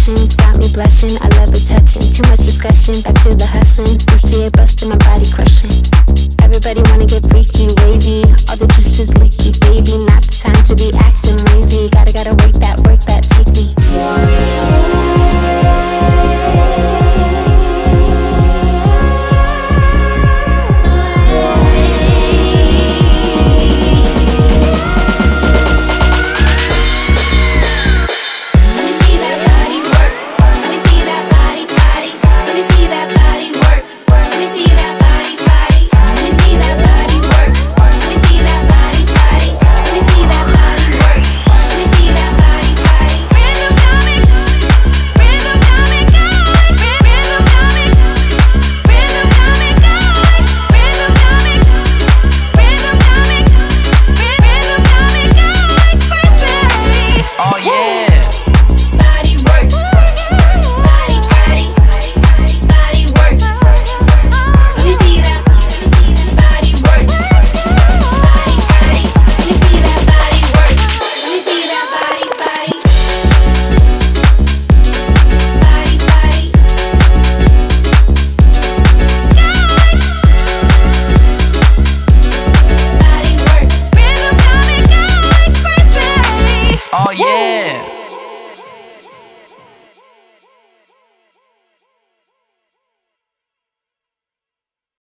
expression got me blushing. I love it touching. Too much discussion. Back to the hustling. Bustier busting, my body crushing. Everybody wanna get freaky, wavy. All the juices licky, baby. Not the time to be acting lazy. Gotta work that, take me. Oh yeah.